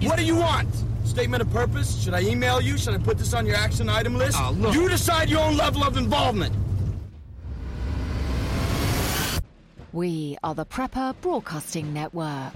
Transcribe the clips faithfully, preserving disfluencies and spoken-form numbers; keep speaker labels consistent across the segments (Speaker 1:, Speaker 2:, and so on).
Speaker 1: What do you want? Statement of purpose? Should I email you? Should I put this on your action item list?
Speaker 2: Oh, look.
Speaker 1: You decide your own level of involvement.
Speaker 3: We are the Prepper Broadcasting Network.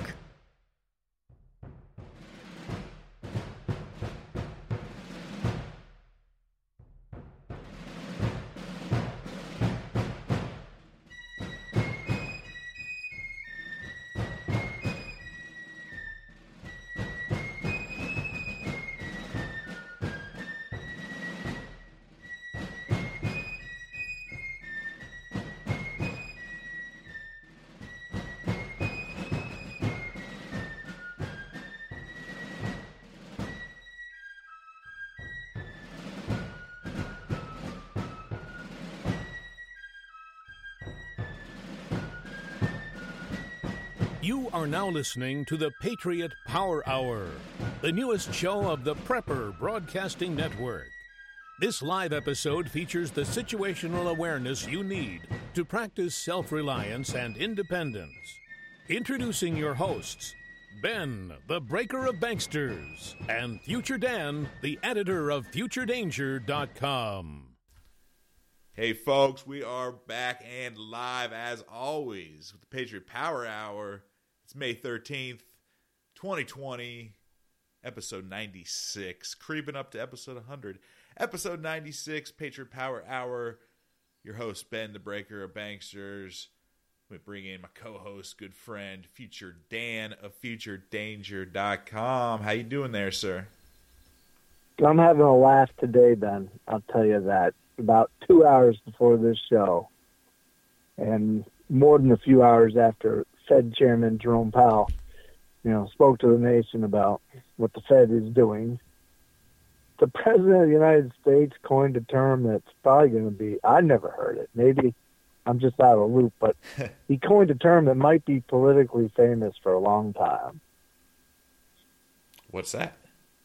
Speaker 4: You are now listening to the Patriot Power Hour, the newest show of the Prepper Broadcasting Network. This live episode features the situational awareness you need to practice self-reliance and independence. Introducing your hosts, Ben, the breaker of banksters, and Future Dan, the editor of Future Danger dot com.
Speaker 5: Hey folks, we are back and live as always with the Patriot Power Hour. It's May thirteenth, twenty twenty, episode ninety-six, creeping up to episode one hundred. Episode ninety-six, Patriot Power Hour. Your host, Ben, the breaker of banksters. We bring in my co-host, good friend, Future Dan of Future Danger dot com. How you doing there, sir?
Speaker 6: I'm having a laugh today, Ben. I'll tell you that. About two hours before this show, and more than a few hours after Fed Chairman Jerome Powell, you know, spoke to the nation about what the Fed is doing. The President of the United States coined a term that's probably going to be, I never heard it. Maybe I'm just out of the loop, but he coined a term that might be politically famous for a long time.
Speaker 5: What's that?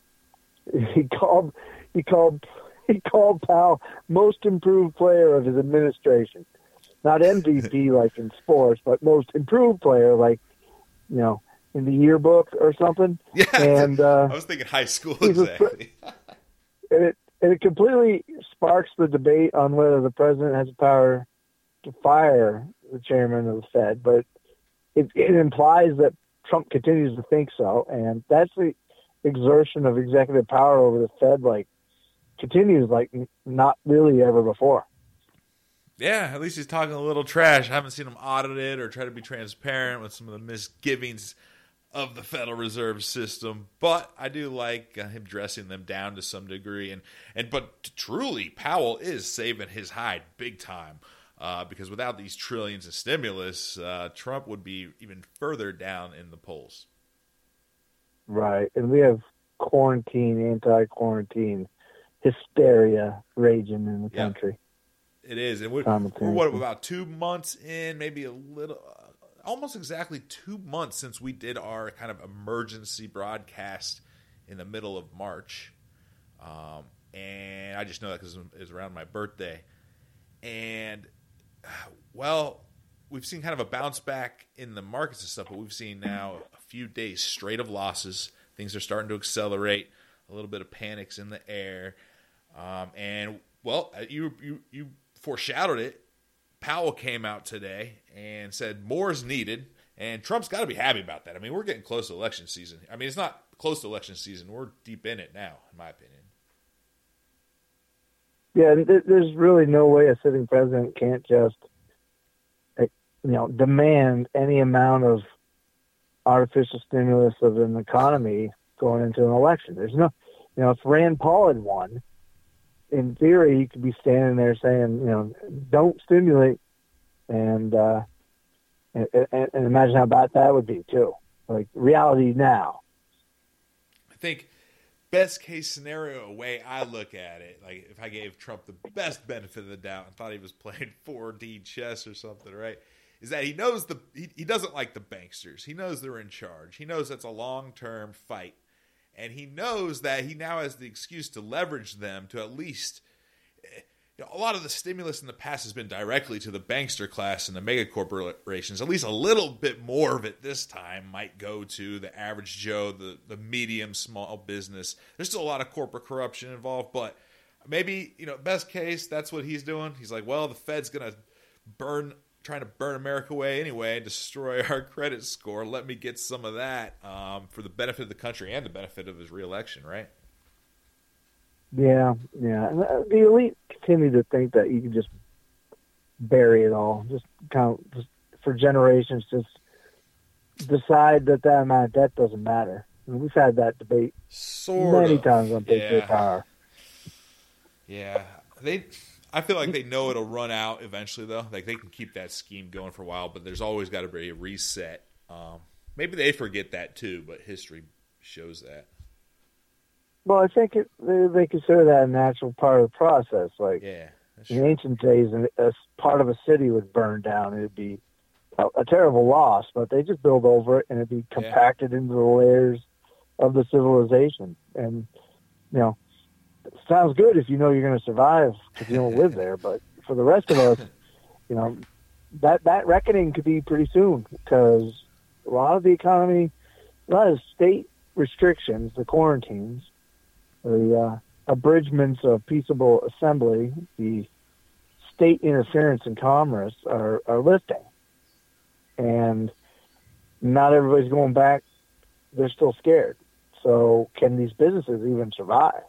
Speaker 6: He called, he called, he called Powell most improved player of his administration. Not M V P like in sports, but most improved player like, you know, in the yearbook or something.
Speaker 5: Yeah,
Speaker 6: and uh,
Speaker 5: I was thinking high school exactly.
Speaker 6: A, and, it, and it completely sparks the debate on whether the president has the power to fire the chairman of the Fed, but it, it implies that Trump continues to think so, and that's the exertion of executive power over the Fed, like, continues like not really ever before.
Speaker 5: Yeah, at least he's talking a little trash. I haven't seen him audit it or try to be transparent with some of the misgivings of the Federal Reserve System. But I do like uh, him dressing them down to some degree. And, and but truly, Powell is saving his hide big time. Uh, because without these trillions of stimulus, uh, Trump would be even further down in the polls.
Speaker 6: Right. And we have quarantine, anti-quarantine hysteria raging in the
Speaker 5: yeah.
Speaker 6: country.
Speaker 5: It is. And we're, we're, what, about two months in, maybe a little, uh, almost exactly two months since we did our kind of emergency broadcast in the middle of March. Um, and I just know that because it was around my birthday. And, well, we've seen kind of a bounce back in the markets and stuff, but we've seen now a few days straight of losses. Things are starting to accelerate. A little bit of panic's in the air. Um, and, well, you you you foreshadowed it. Powell came out today and said more is needed, and Trump's got to be happy about that. I mean, we're getting close to election season. I mean, it's not close to election season. We're deep in it now, in my opinion.
Speaker 6: Yeah, there's really no way a sitting president can't just, you know, demand any amount of artificial stimulus of an economy going into an election. There's no, you know, if Rand Paul had won, in theory, he could be standing there saying, you know, don't stimulate, and uh, and, and imagine how bad that would be too. Like reality now.
Speaker 5: I think best case scenario, way I look at it, like if I gave Trump the best benefit of the doubt and thought he was playing four D chess or something, right? Is that he knows the he, he doesn't like the banksters. He knows they're in charge. He knows that's a long term fight. And he knows that he now has the excuse to leverage them to at least you know, a lot of the stimulus in the past has been directly to the bankster class and the mega corporations. At least a little bit more of it this time might go to the average Joe, the, the medium small business. There's still a lot of corporate corruption involved, but maybe, you know, best case, that's what he's doing. He's like, well, the Fed's going to burn, trying to burn America away anyway, destroy our credit score. Let me get some of that um, for the benefit of the country and the benefit of his reelection, right?
Speaker 6: Yeah, yeah. And the elite continue to think that you can just bury it all, just kind of just for generations, just decide that that amount of debt doesn't matter. I mean, we've had that debate sort many of. times on Patriot
Speaker 5: yeah.
Speaker 6: Power.
Speaker 5: Yeah, they. I feel like they know it'll run out eventually, though. Like they can keep that scheme going for a while, but there's always got to be a reset. Um, maybe they forget that too, but history shows that. Well, I think it,
Speaker 6: they, they consider that a natural part of the process. Like
Speaker 5: yeah,
Speaker 6: in ancient days, a part of a city would burn down. It'd be a, a terrible loss, but they just build over it, and it'd be compacted yeah. into the layers of the civilization. And you know, it sounds good if you know you're going to survive because you don't live there. But for the rest of us, you know, that that reckoning could be pretty soon because a lot of the economy, a lot of state restrictions, the quarantines, the uh, abridgments of peaceable assembly, the state interference in commerce are, are lifting. And not everybody's going back. They're still scared. So can these businesses even survive?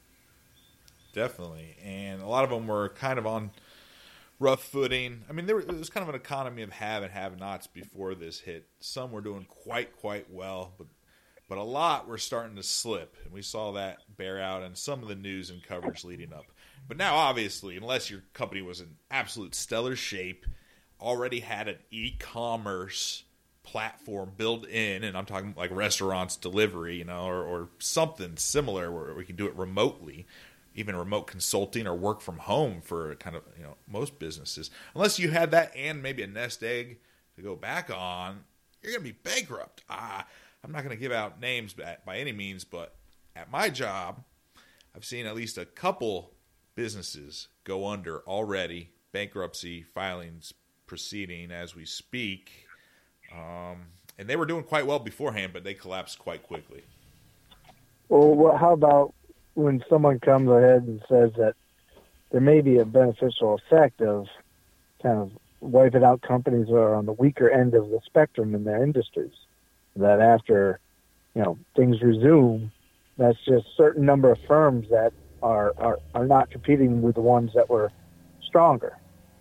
Speaker 5: Definitely. And a lot of them were kind of on rough footing. I mean, there was, it was kind of an economy of have and have-nots before this hit. Some were doing quite, quite well, but But a lot were starting to slip, and we saw that bear out in some of the news and coverage leading up. But now, obviously, unless your company was in absolute stellar shape, already had an e-commerce platform built in, and I'm talking like restaurants, delivery, you know, or, or something similar where we can do it remotely, even remote consulting or work from home for kind of, you know, most businesses. Unless you had that and maybe a nest egg to go back on, you're going to be bankrupt. Ah, I'm not going to give out names by any means, but at my job, I've seen at least a couple businesses go under already, bankruptcy filings proceeding as we speak. Um, and they were doing quite well beforehand, but they collapsed quite quickly.
Speaker 6: Well, how about when someone comes ahead and says that there may be a beneficial effect of kind of wiping out companies that are on the weaker end of the spectrum in their industries? That after, you know, things resume, that's just a certain number of firms that are, are, are not competing with the ones that were stronger.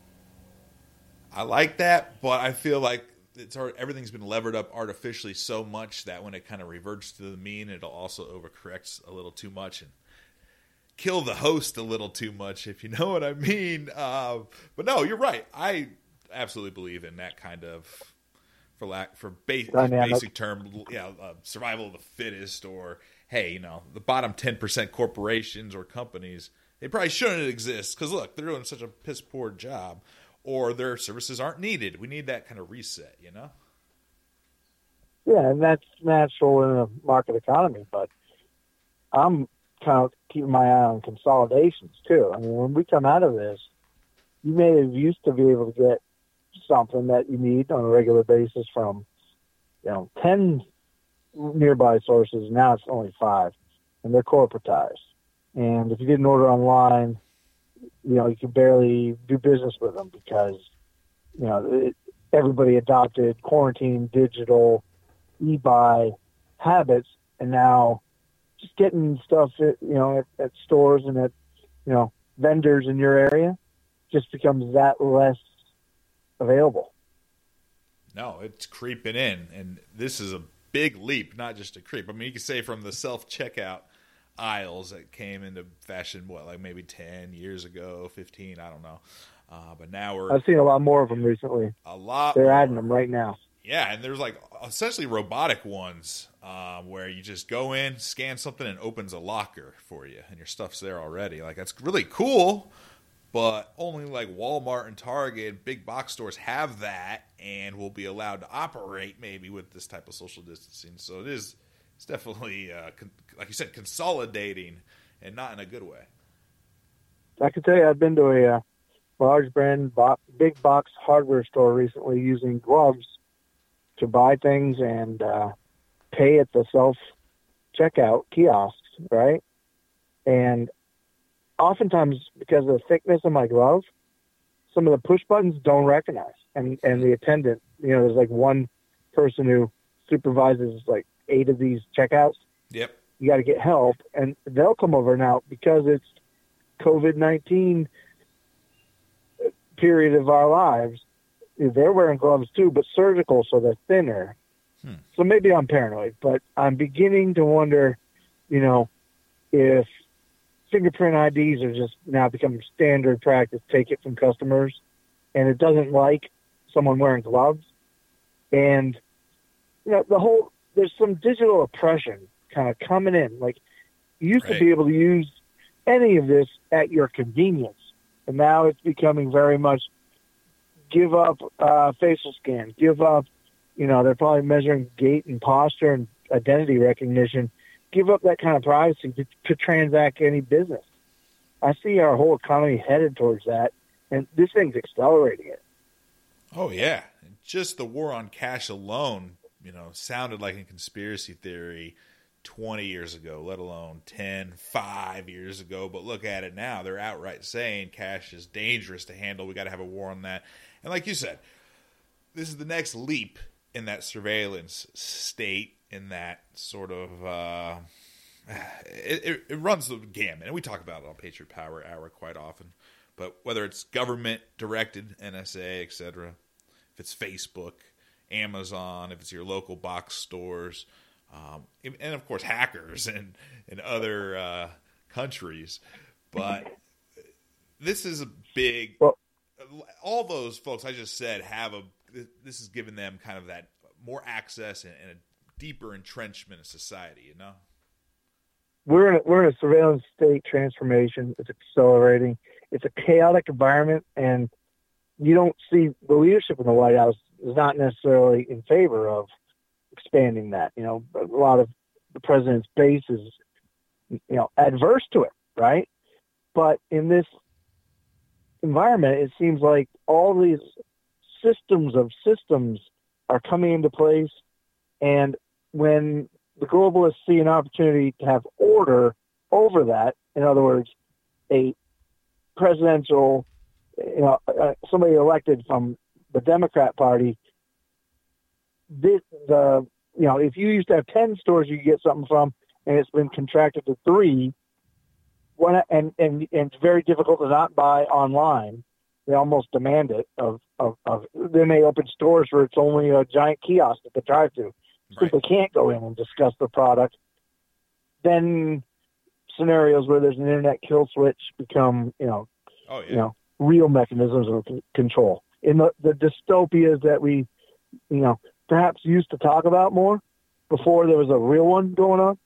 Speaker 5: I like that, but I feel like it's everything's been levered up artificially so much that when it kind of reverts to the mean, it'll also overcorrect a little too much and kill the host a little too much, if you know what I mean. Uh, but no, you're right. I absolutely believe in that kind of, for lack for basic, basic term, yeah, uh, survival of the fittest, or hey, you know, the bottom ten percent corporations or companies, they probably shouldn't exist because look, they're doing such a piss poor job, or their services aren't needed. We need that kind of reset, you know.
Speaker 6: Yeah, and that's natural in a market economy, but I'm kind of keeping my eye on consolidations too. I mean, when we come out of this, you may have used to be able to get something that you need on a regular basis from, you know, ten nearby sources. Now it's only five, and they're corporatized. And if you didn't order online, you know, you could barely do business with them because, you know, it, everybody adopted quarantine, digital, e-buy habits, and now just getting stuff, at, you know, at, at stores and at, you know, vendors in your area just becomes that less available.
Speaker 5: No, it's creeping in, and this is a big leap, not just a creep. I mean, you could say from the self-checkout aisles that came into fashion, what, like maybe ten years ago, fifteen, I don't know. Uh, but now we're...
Speaker 6: I've seen a lot more of them recently.
Speaker 5: A lot
Speaker 6: They're
Speaker 5: more.
Speaker 6: adding them right now.
Speaker 5: Yeah, and there's like essentially robotic ones um, where you just go in, scan something, and opens a locker for you, and your stuff's there already. Like, that's really cool, but only like Walmart and Target, big box stores have that and will be allowed to operate maybe with this type of social distancing. So it is, it's definitely, uh, con- like you said, consolidating, and not in a good way.
Speaker 6: I can tell you I've been to a uh, large brand, bo- big box hardware store recently using gloves to buy things and uh, pay at the self-checkout kiosks, right? And oftentimes, because of the thickness of my glove, some of the push buttons don't recognize. And, and the attendant, you know, there's like one person who supervises like eight of these checkouts.
Speaker 5: Yep.
Speaker 6: You got to get help, and they'll come over now because it's COVID nineteen period of our lives. They're wearing gloves too, but surgical, so they're thinner. Hmm. So maybe I'm paranoid, but I'm beginning to wonder, you know, if fingerprint I Ds are just now becoming standard practice, take it from customers, and it doesn't like someone wearing gloves. And, you know, the whole, there's some digital oppression kind of coming in. Like, you used right. to be able to use any of this at your convenience, and now it's becoming very much give up uh, facial scan, give up, you know, they're probably measuring gait and posture and identity recognition, give up that kind of privacy to, to transact any business. I see our whole economy headed towards that, and this thing's accelerating it.
Speaker 5: Oh, yeah. Just the war on cash alone, you know, sounded like a conspiracy theory twenty years ago, let alone ten, five years ago. But look at it now. They're outright saying cash is dangerous to handle. We got to have a war on that. And like you said, this is the next leap in that surveillance state, in that sort of, uh, it, it, it runs the gamut. And we talk about it on Patriot Power Hour quite often. But whether it's government-directed, N S A, et cetera, if it's Facebook, Amazon, if it's your local box stores, um, and, of course, hackers in, in other uh, countries. But this is a big... Well, all those folks I just said have a... This has given them kind of that more access and, and a deeper entrenchment in society, you know?
Speaker 6: We're in a, we're in a surveillance state transformation. It's accelerating. It's a chaotic environment, and you don't see the leadership in the White House is not necessarily in favor of expanding that. You know, a lot of the president's base is, you know, adverse to it, right? But in this environment, it seems like all these systems of systems are coming into place, and when the globalists see an opportunity to have order over that, in other words, a presidential, you know, uh, somebody elected from the Democrat Party, this, the, you know, if you used to have ten stores you could get something from, and it's been contracted to three, one, and, and, and it's very difficult to not buy online. They almost demand it of, of, of then they open stores where it's only a giant kiosk at the drive-thru. Right. People can't go in and discuss the product. Then scenarios where there's an internet kill switch become, you know,
Speaker 5: oh, yeah.
Speaker 6: you know, real mechanisms of c- control. In the, the dystopias that we, you know, perhaps used to talk about more before there was a real one going on.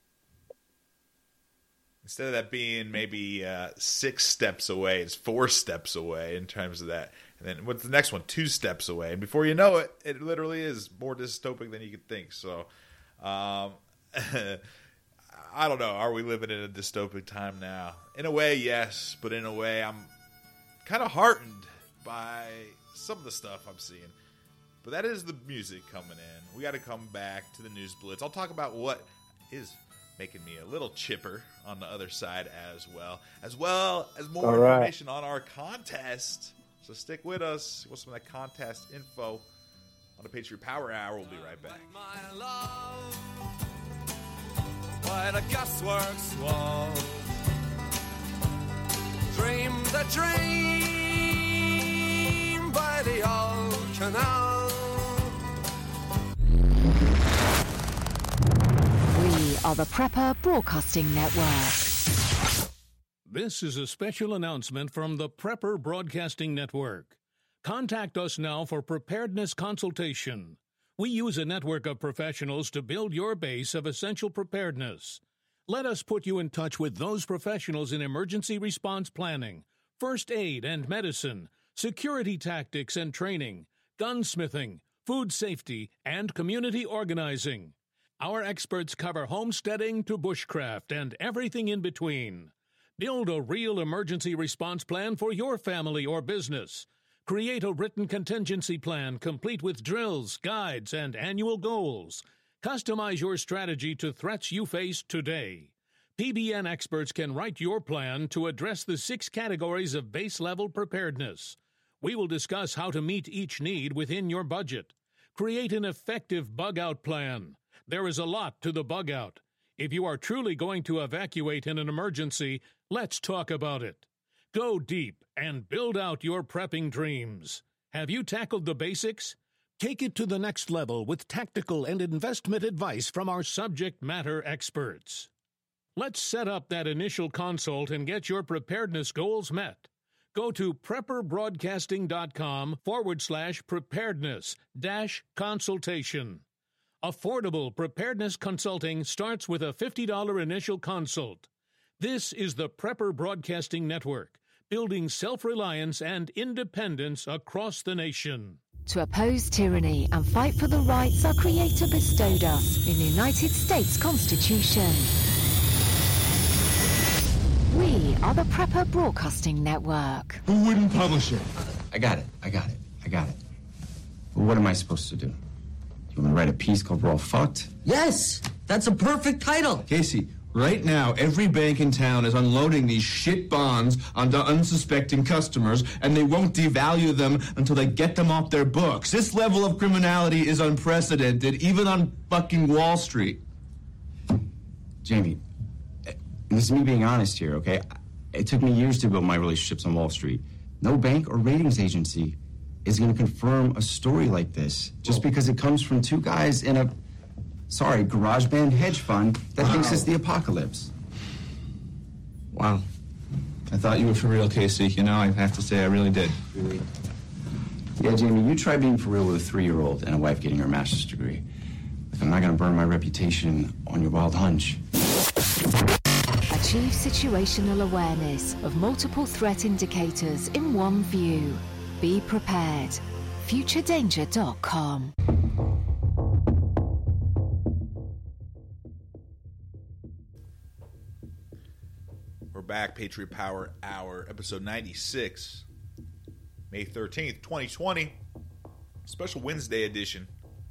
Speaker 5: Instead of that being maybe uh, six steps away, it's four steps away in terms of that. And then what's the next one? Two steps away. And before you know it, it literally is more dystopic than you could think. So, um, I don't know. Are we living in a dystopic time now? In a way, yes. But in a way, I'm kind of heartened by some of the stuff I'm seeing. But that is the music coming in. We got to come back to the News Blitz. I'll talk about what is making me a little chipper on the other side as well. As well as more
Speaker 6: All right.
Speaker 5: information on our contest. So stick with us. What's some of that contest info on the Patriot Power Hour? We'll be right back.
Speaker 2: My love, by the gasworks wall, dream the dream by the old canal.
Speaker 3: We are the Prepper Broadcasting Network.
Speaker 4: This is a special announcement from the Prepper Broadcasting Network. Contact us now for preparedness consultation. We use a network of professionals to build your base of essential preparedness. Let us put you in touch with those professionals in emergency response planning, first aid and medicine, security tactics and training, gunsmithing, food safety, and community organizing. Our experts cover homesteading to bushcraft and everything in between. Build a real emergency response plan for your family or business. Create a written contingency plan complete with drills, guides, and annual goals. Customize your strategy to threats you face today. P B N experts can write your plan to address the six categories of base-level preparedness. We will discuss how to meet each need within your budget. Create an effective bug-out plan. There is a lot to the bug-out. If you are truly going to evacuate in an emergency, let's talk about it. Go deep and build out your prepping dreams. Have you tackled the basics? Take it to the next level with tactical and investment advice from our subject matter experts. Let's set up that initial consult and get your preparedness goals met. Go to prepperbroadcasting.com forward slash preparedness dash consultation. Affordable preparedness consulting starts with a fifty dollars initial consult. This is the Prepper Broadcasting Network, building self-reliance and independence across the nation.
Speaker 3: To oppose tyranny and fight for the rights our Creator bestowed us in the United States Constitution. We are the Prepper Broadcasting Network.
Speaker 7: Who wouldn't publish it?
Speaker 8: I got it. I got it. I got it. But what am I supposed to do? You want me to write a piece called We're All Fucked?
Speaker 9: Yes! That's a perfect title!
Speaker 7: Casey, right now, every bank in town is unloading these shit bonds onto unsuspecting customers, and they won't devalue them until they get them off their books. This level of criminality is unprecedented, even on fucking Wall Street.
Speaker 8: Jamie, this is me being honest here, okay? It took me years to build my relationships on Wall Street. No bank or ratings agency is going to confirm a story like this just because it comes from two guys in a, sorry, garage band hedge fund that wow. thinks it's the apocalypse.
Speaker 7: Wow. I thought you were for real, Casey. You know, I have to say I really did.
Speaker 8: Really? Yeah, Jamie, you try being for real with a three-year-old and a wife getting her master's degree. Like, I'm not going to burn my reputation on your wild hunch.
Speaker 3: Achieve situational awareness of multiple threat indicators in one view. Be prepared. future danger dot com.
Speaker 5: We're back, Patriot Power Hour, episode ninety-six, May thirteenth, twenty twenty. Special Wednesday edition.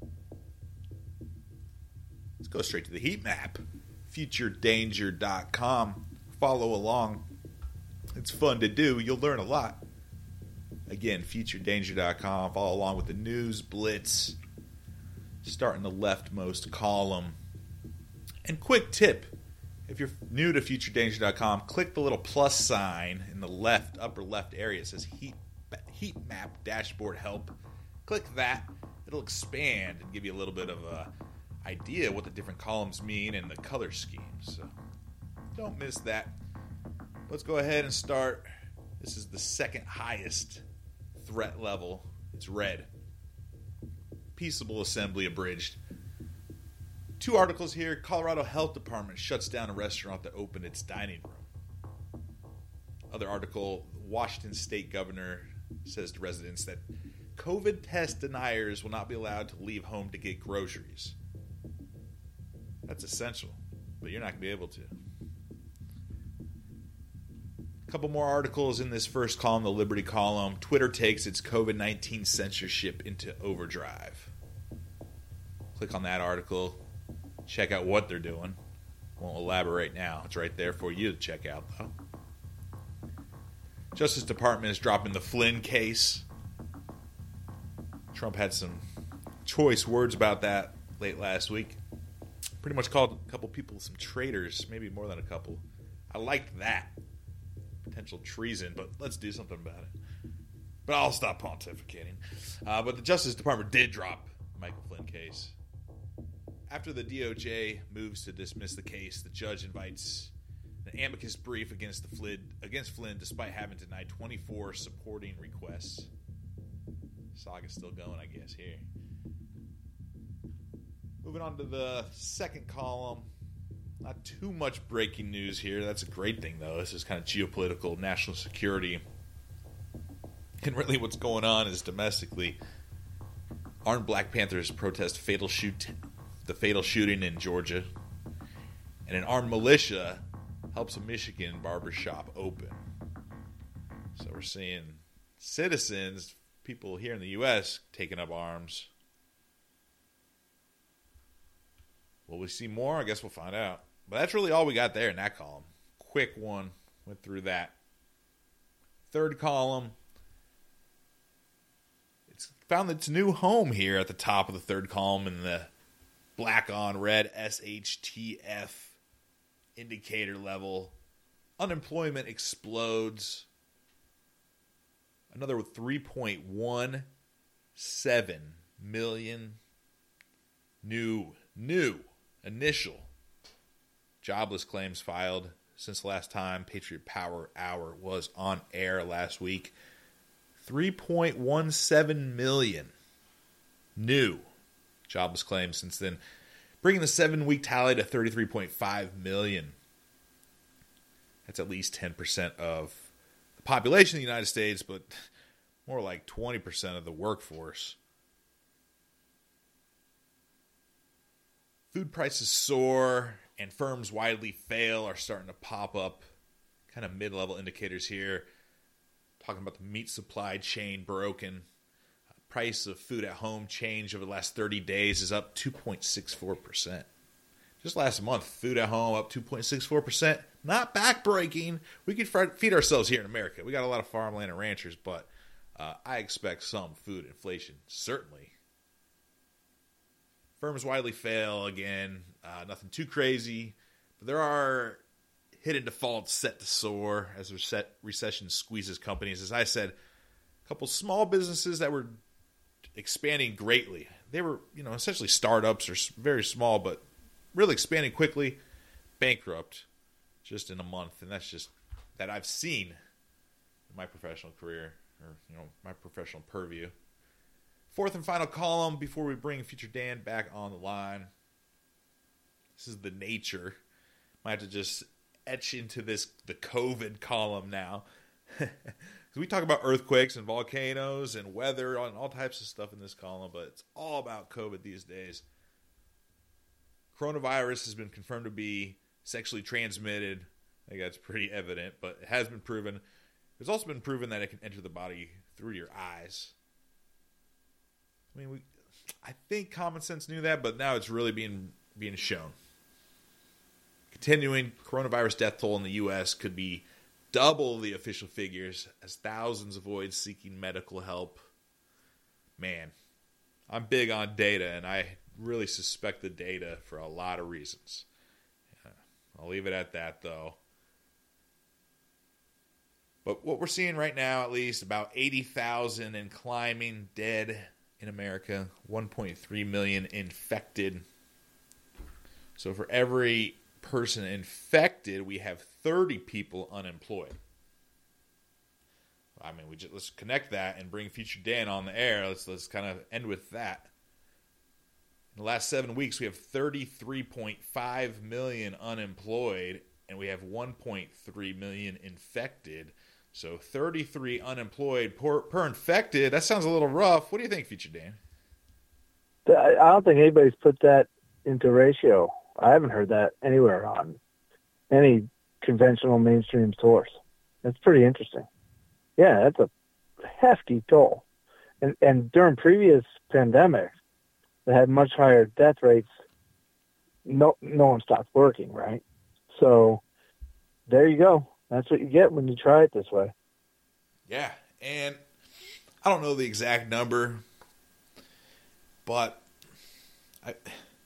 Speaker 5: Let's go straight to the heat map. future danger dot com. Follow along. It's fun to do. You'll learn a lot. Again, future danger dot com. Follow along with the news blitz. Start in the leftmost column. And quick tip. If you're new to future danger dot com, click the little plus sign in the left, upper left area. It says heat, heat map dashboard help. Click that. It'll expand and give you a little bit of a idea what the different columns mean and the color schemes. So don't miss that. Let's go ahead and start. This is the second highest threat level. It's red. Peaceable assembly abridged. Two articles here. Colorado Health Department shuts down a restaurant that opened its dining room. Other article, Washington State Governor says to residents that COVID test deniers will not be allowed to leave home to get groceries. That's essential, but you're not going to be able to. A couple more articles in this first column, the Liberty column. Twitter takes its COVID nineteen censorship into overdrive. Click on that article. Check out what they're doing. Won't elaborate now. It's right there for you to check out, though. Justice Department is dropping the Flynn case. Trump had some choice words about that late last week. Pretty much called a couple people some traitors, maybe more than a couple. I liked that. Potential treason, but let's do something about it. But I'll stop pontificating. Uh, but the Justice Department did drop the Michael Flynn case. After the D O J moves to dismiss the case, the judge invites an amicus brief against the Flynn, against Flynn, despite having denied twenty-four supporting requests. Saga's still going, I guess, here. Moving on to the second column. Not too much breaking news here. That's a great thing, though. This is kind of geopolitical, national security. And really what's going on is domestically. Armed Black Panthers protest fatal shoot, the fatal shooting in Georgia. And an armed militia helps a Michigan barbershop open. So we're seeing citizens, people here in the U S, taking up arms. Will we see more? I guess we'll find out. But that's really all we got there in that column. Quick one. Went through that. Third column. It's found its new home here at the top of the third column in the black on red S H T F indicator level. Unemployment explodes. Another three point one seven million new, new, initial jobless claims filed since the last time Patriot Power Hour was on air last week. three point one seven million new jobless claims since then, bringing the seven-week tally to thirty-three point five million. That's at least ten percent of the population of the United States, but more like twenty percent of the workforce. Food prices soar, and firms widely fail are starting to pop up. Kind of mid-level indicators here. Talking about the meat supply chain broken. Price of food at home change over the last thirty days is up two point six four percent. Just last month, food at home up two point six four percent. Not backbreaking. We could feed ourselves here in America. We got a lot of farmland and ranchers, but uh, I expect some food inflation, certainly. Firms widely fail again. Uh, nothing too crazy. But there are hidden defaults set to soar as the recession squeezes companies. As I said, a couple small businesses that were expanding greatly. They were, you know, essentially startups or very small, but really expanding quickly, bankrupt just in a month. And that's just that I've seen in my professional career, or, you know, my professional purview. Fourth and final column before we bring Future Dan back on the line. This is the nature. Might have to just etch into this the COVID column now. We talk about earthquakes and volcanoes and weather and all types of stuff in this column, but it's all about COVID these days. Coronavirus has been confirmed to be sexually transmitted. I think that's pretty evident, but it has been proven. It's also been proven that it can enter the body through your eyes. I mean, we, I think common sense knew that, but now it's really being being shown. Continuing, coronavirus death toll in the U S could be double the official figures as thousands avoid seeking medical help. Man, I'm big on data, and I really suspect the data for a lot of reasons. Yeah, I'll leave it at that, though. But what we're seeing right now, at least, about eighty thousand and climbing dead in America, one point three million infected. So for every person infected, we have thirty people unemployed. I mean, we just let's connect that and bring Future Dan on the air. Let's let's kind of end with that. In the last seven weeks, we have thirty-three point five million unemployed, and we have one point three million infected. So thirty-three unemployed per, per infected. That sounds a little rough. What do you think, Future Dan?
Speaker 6: I don't think anybody's put that into ratio. I haven't heard that anywhere on any conventional mainstream source. That's pretty interesting. Yeah, that's a hefty toll. And and during previous pandemics that had much higher death rates, no no one stopped working, right? So there you go. That's what you get when you try it this way.
Speaker 5: Yeah, and I don't know the exact number, but I,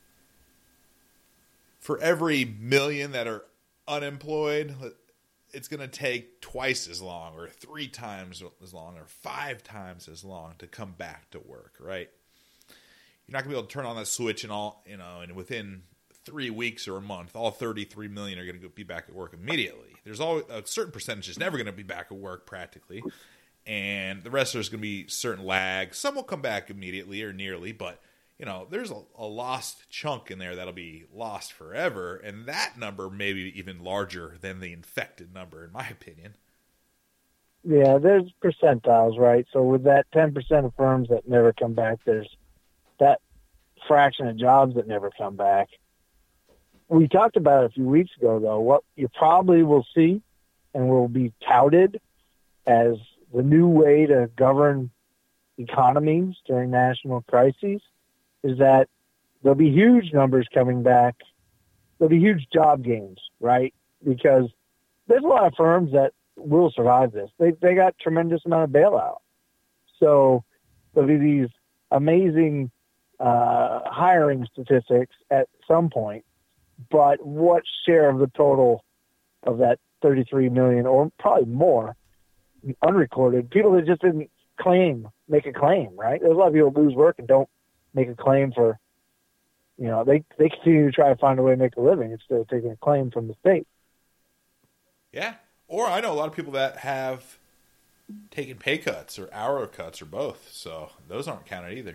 Speaker 5: for every million that are unemployed, it's going to take twice as long or three times as long or five times as long to come back to work, right? You're not going to be able to turn on that switch and all, you know, and within three weeks or a month, all thirty-three million are going to be back at work immediately. There's always a certain percentage is never going to be back at work practically, and the rest there's going to be certain lag. Some will come back immediately or nearly, but you know, there's a, a lost chunk in there that'll be lost forever, and that number may be even larger than the infected number, in my opinion.
Speaker 6: Yeah, there's percentiles, right? So with that ten percent of firms that never come back, there's that fraction of jobs that never come back. we talked about it a few weeks ago, though. What you probably will see and will be touted as the new way to govern economies during national crises is that there'll be huge numbers coming back. There'll be huge job gains, right? Because there's a lot of firms that will survive this. They they got tremendous amount of bailout. So there'll be these amazing uh, hiring statistics at some point. But what share of the total of that thirty-three million, or probably more, unrecorded, people that just didn't claim, make a claim, right? There's a lot of people who lose work and don't make a claim for, you know, they, they continue to try to find a way to make a living instead of taking a claim from the state.
Speaker 5: Yeah. Or I know a lot of people that have taken pay cuts or hour cuts or both. So those aren't counted either.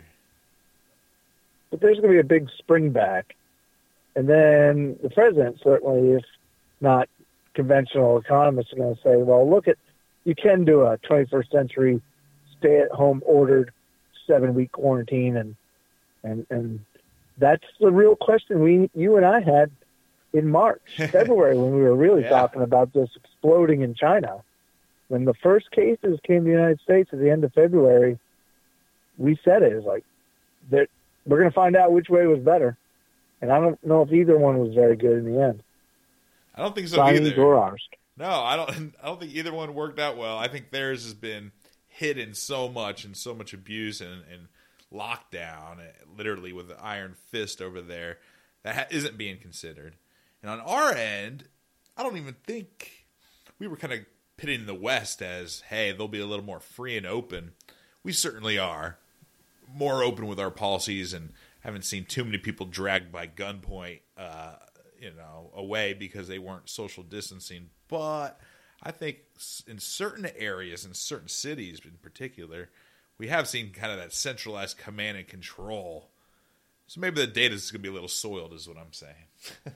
Speaker 6: But there's going to be a big spring back. And then the president, certainly, if not conventional economists, are going to say, well, look at, you can do a twenty-first century stay-at-home ordered seven-week quarantine. And, and, and that's the real question we, you and I had in March, February, when we were really yeah. talking about this exploding in China. When the first cases came to the United States at the end of February, we said it. It was like, that we're going to find out which way was better. And I don't know if either one was very good in the end.
Speaker 5: I don't think so
Speaker 6: Chinese
Speaker 5: either.
Speaker 6: or ours.
Speaker 5: No, I don't. I don't think either one worked out well. I think theirs has been hidden so much and so much abuse and, and lockdown, literally with the iron fist over there, that isn't being considered. And on our end, I don't even think we were kind of pitting the West as, hey, they'll be a little more free and open. We certainly are more open with our policies and haven't seen too many people dragged by gunpoint, uh, you know, away because they weren't social distancing. But I think in certain areas, in certain cities in particular, we have seen kind of that centralized command and control. So maybe the data is going to be a little soiled is what I'm saying.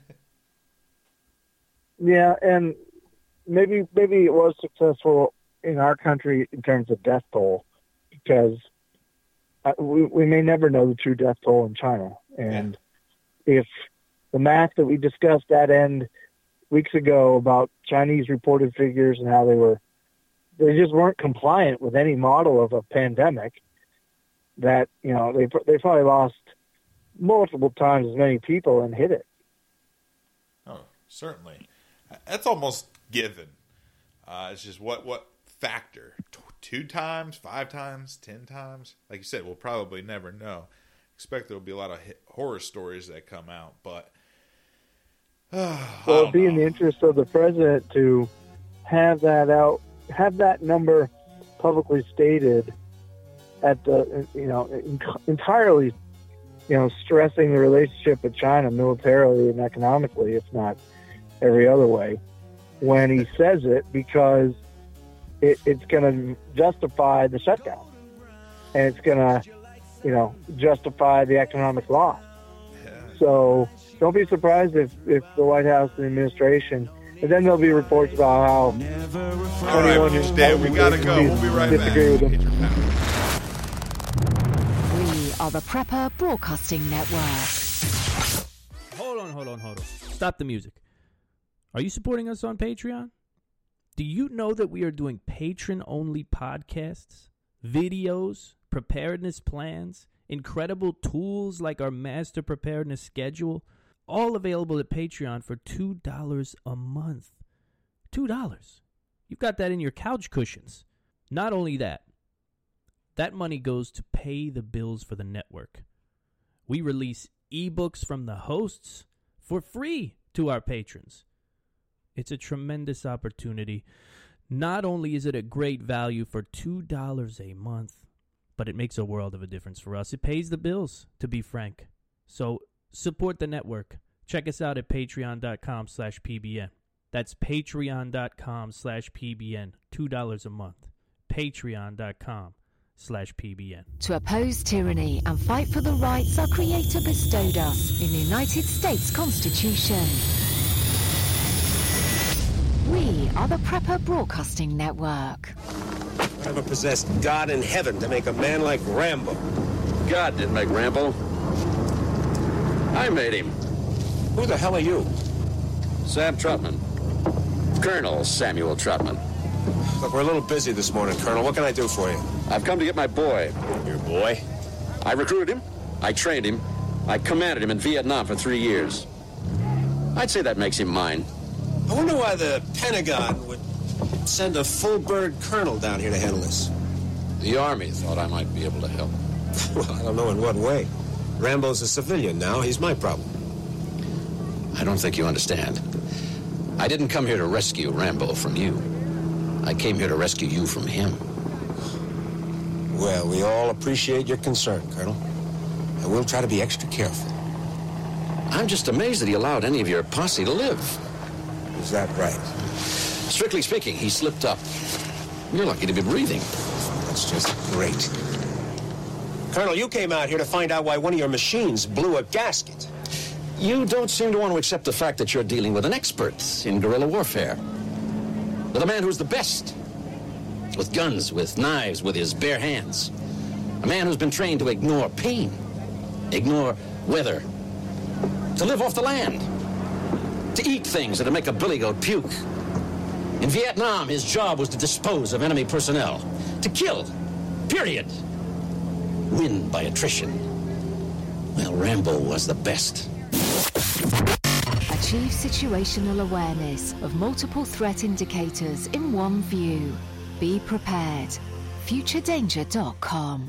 Speaker 6: Yeah, and maybe maybe it was successful in our country in terms of death toll, because we, we may never know the true death toll in China. And yeah. if the math that we discussed at end weeks ago about Chinese reported figures and how they were, they just weren't compliant with any model of a pandemic, that, you know, they they probably lost multiple times as many people and hit it.
Speaker 5: Oh, certainly. That's almost given. Uh, it's just what what factor? T- two times, five times, ten times? Like you said, we'll probably never know. Expect there'll be a lot of hit, horror stories that come out, but uh,
Speaker 6: well, it'd be know. in the interest of the president to have that out, have that number publicly stated at the, you know, entirely, you know, stressing the relationship with China militarily and economically, if not every other way, when he says it, because it, it's going to justify the shutdown, and it's going to, you know, justify the economic loss. Yeah. So don't be surprised if, if the White House and the administration, and then there'll be reports about how
Speaker 5: all right, we, Dave, we gotta go. We'll be right back.
Speaker 3: We are the Prepper Broadcasting Network.
Speaker 10: Hold on, hold on, hold on. Stop the music. Are you supporting us on Patreon? Do you know that we are doing patron-only podcasts, videos, preparedness plans, incredible tools like our master preparedness schedule, all available at Patreon for two dollars a month? two dollars. You've got that in your couch cushions. Not only that, that money goes to pay the bills for the network. We release ebooks from the hosts for free to our patrons. It's a tremendous opportunity. Not only is it a great value for two dollars a month, but it makes a world of a difference for us. It pays the bills, to be frank. So support the network. Check us out at patreon.com slash PBN. That's patreon.com slash PBN. two dollars a month. Patreon.com slash PBN.
Speaker 3: To oppose tyranny and fight for the rights our Creator bestowed us in the United States Constitution. We are the Prepper Broadcasting Network.
Speaker 11: Never possessed God in heaven to make a man like Rambo.
Speaker 12: God didn't make Rambo. I made him.
Speaker 11: Who the hell are you?
Speaker 12: Sam Trotman. Colonel Samuel Trotman.
Speaker 11: Look, we're a little busy this morning, Colonel. What can I do for you?
Speaker 12: I've come to get my boy.
Speaker 11: Your boy?
Speaker 12: I recruited him. I trained him. I commanded him in Vietnam for three years. I'd say that makes him mine.
Speaker 11: I wonder why the Pentagon would send a full-bird colonel down here to handle this.
Speaker 12: The Army thought I might be able to help.
Speaker 11: Well, I don't know in what way. Rambo's a civilian now. He's my problem.
Speaker 12: I don't think you understand. I didn't come here to rescue Rambo from you. I came here to rescue you from him.
Speaker 11: Well, we all appreciate your concern, Colonel. And we'll try to be extra careful.
Speaker 12: I'm just amazed that he allowed any of your posse to live.
Speaker 11: Is that right?
Speaker 12: Strictly speaking, he slipped up. You're lucky to be breathing.
Speaker 11: That's just great. Colonel, you came out here to find out why one of your machines blew a gasket.
Speaker 12: You don't seem to want to accept the fact that you're dealing with an expert in guerrilla warfare. With a man who's the best. With guns, with knives, with his bare hands. A man who's been trained to ignore pain. Ignore weather. To live off the land. To eat things that'll make a billy goat puke. In Vietnam, his job was to dispose of enemy personnel. To kill. Period. Win by attrition. Well, Rambo was the best.
Speaker 3: Achieve situational awareness of multiple threat indicators in one view. Be prepared. future danger dot com.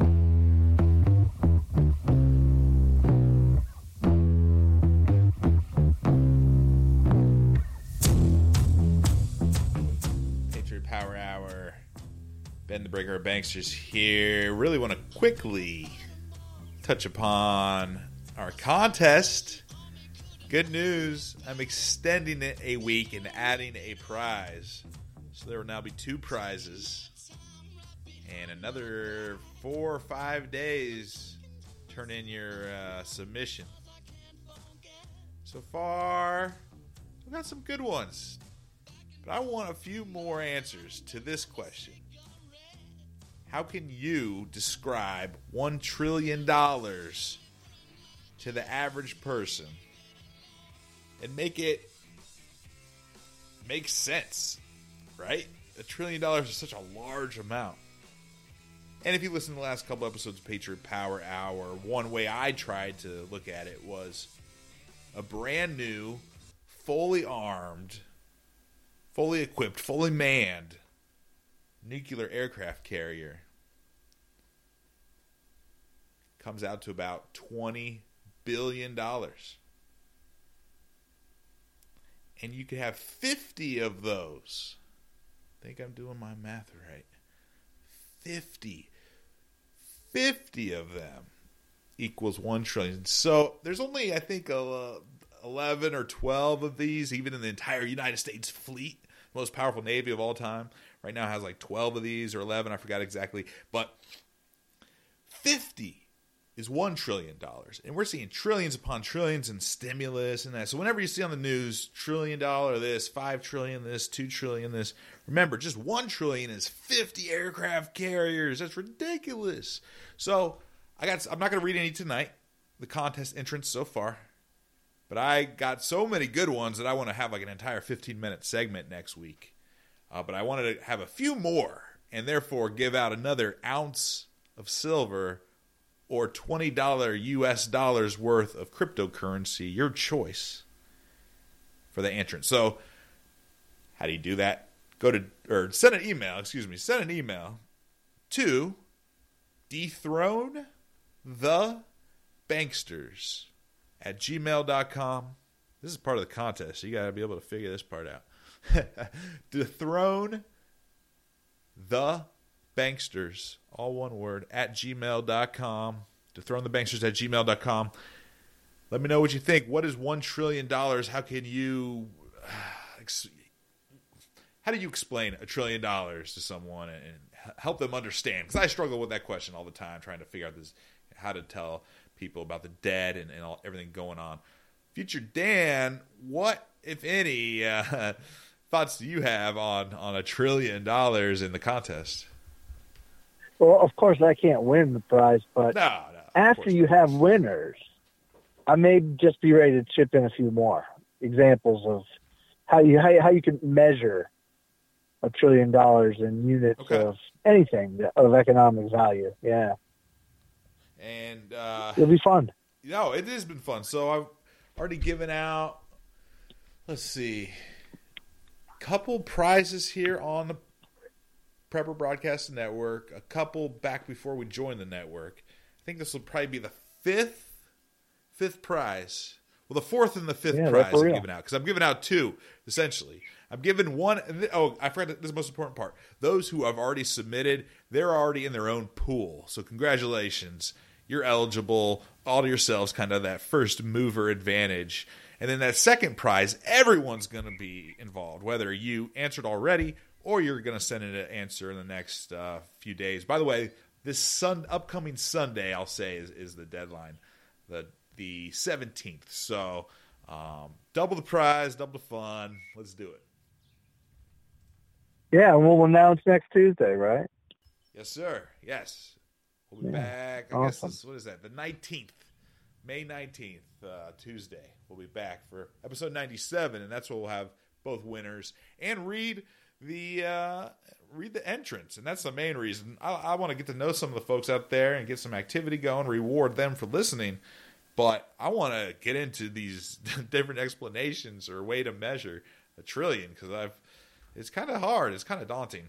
Speaker 5: Patriot Power Hour. Ben the Breaker of Banksters here. Really want to quickly touch upon our contest. Good news. I'm extending it a week and adding a prize. So there will now be two prizes. And another four or five days. Turn in your uh, submission. So far, we've got some good ones. But I want a few more answers to this question. How can you describe one trillion dollars to the average person and make it make sense, right? A trillion dollars is such a large amount. And if you listen to the last couple episodes of Patriot Power Hour, one way I tried to look at it was a brand new, fully armed, fully equipped, fully manned nuclear aircraft carrier comes out to about twenty billion dollars. And you could have fifty of those. I think I'm doing my math right. fifty. fifty of them equals one trillion. So there's only, I think, uh, eleven or twelve of these, even in the entire United States fleet. Most powerful Navy of all time. Right now has like twelve of these or eleven. I forgot exactly. But fifty is one trillion dollars. And we're seeing trillions upon trillions in stimulus and that. So whenever you see on the news, trillion dollar this, five trillion this, two trillion this, remember, just one trillion is fifty aircraft carriers. That's ridiculous. So I got, I'm not going to read any tonight, the contest entrants so far. But I got so many good ones that I want to have like an entire fifteen minute segment next week. Uh, but I wanted to have a few more and therefore give out another ounce of silver or twenty dollars U S dollars worth of cryptocurrency, your choice, for the entrance. So how do you do that? Go to, or send an email, excuse me, send an email to dethrone the banksters at gmail dot com. This is part of the contest, so you got to be able to figure this part out. Dethrone the banksters, all one word, at gmail dot com. Dethrone the banksters at gmail dot com. Let me know what you think. What is one trillion dollars? How can you, how do you explain a trillion dollars to someone and help them understand? Because I struggle with that question all the time, trying to figure out this, how to tell people about the debt and, and all, everything going on. Future Dan, what, if any, uh, thoughts do you have on, on a trillion dollars in the contest?
Speaker 6: Well, of course, I can't win the prize, but
Speaker 5: no, no,
Speaker 6: after you have winners, I may just be ready to chip in a few more examples of how you how you, how you can measure a trillion dollars in units
Speaker 5: okay.
Speaker 6: of anything of economic value. Yeah,
Speaker 5: and uh,
Speaker 6: it'll be fun.
Speaker 5: No, it has been fun. So I've already given out. Let's see, couple prizes here on the Prepper Broadcasting Network. A couple back before we joined the network. I think this will probably be the fifth fifth prize. Well, the fourth and the fifth
Speaker 6: yeah,
Speaker 5: prize I'm giving out because I'm giving out two essentially. I'm giving one. Oh, I forgot. This is the most important part. Those who have already submitted, they're already in their own pool. So congratulations, you're eligible all to yourselves. Kind of that first mover advantage. And then that second prize, everyone's going to be involved, whether you answered already or you're going to send in an answer in the next uh, few days. By the way, this sun upcoming Sunday, I'll say, is, is the deadline, the the seventeenth. So um, double the prize, double the fun. Let's do it.
Speaker 6: Yeah, we'll announce next Tuesday, right?
Speaker 5: Yes, sir. Yes. We'll be
Speaker 6: yeah.
Speaker 5: back. I
Speaker 6: awesome.
Speaker 5: guess this, what is that? The nineteenth. May nineteenth, uh, Tuesday. We'll be back for episode ninety-seven, and that's where we'll have both winners and read the uh, read the entrance. And that's the main reason. I, I want to get to know some of the folks out there and get some activity going, reward them for listening. But I want to get into these different explanations or way to measure a trillion because I've it's kind of hard. It's kind of daunting.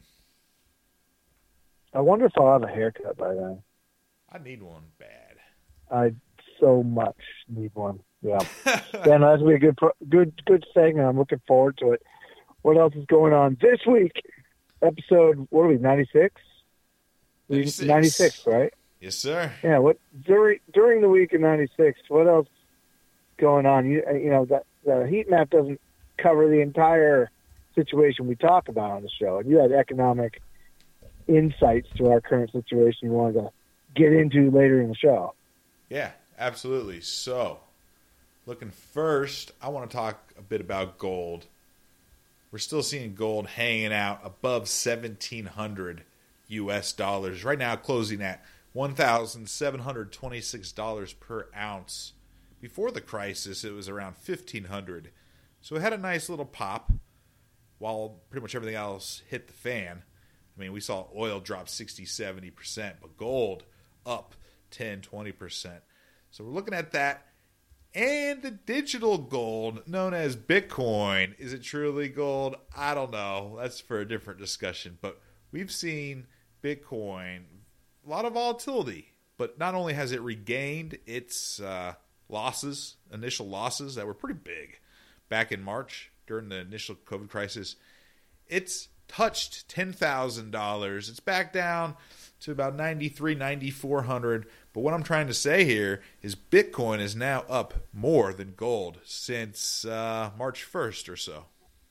Speaker 6: I wonder if I'll have a haircut by then.
Speaker 5: I need one bad.
Speaker 6: I so much need one. Yeah. Dan, that'll be a good, good, good segment. I'm looking forward to it. What else is going on this week? Episode, what are we, ninety-six?
Speaker 5: ninety-six.
Speaker 6: ninety-six, right?
Speaker 5: Yes, sir.
Speaker 6: Yeah. What during during the week of ninety-six? What else going on? You you know that the heat map doesn't cover the entire situation we talk about on the show, and you had economic insights to our current situation you wanted to get into later in the show.
Speaker 5: Yeah, absolutely. So, looking first, I want to talk a bit about gold. We're still seeing gold hanging out above seventeen hundred U S dollars. Right now, closing at one thousand seven hundred twenty-six dollars per ounce. Before the crisis, it was around fifteen hundred dollars. So it had a nice little pop while pretty much everything else hit the fan. I mean, we saw oil drop sixty, seventy percent, but gold up ten, twenty percent. So we're looking at that. And the digital gold known as Bitcoin. Is it truly gold? I don't know. That's for a different discussion. But we've seen Bitcoin, a lot of volatility. But not only has it regained its uh, losses, initial losses that were pretty big back in March during the initial COVID crisis, it's touched ten thousand dollars. It's back down to about ninety-three, ninety-four hundred. But what I'm trying to say here is Bitcoin is now up more than gold since uh, March first or so.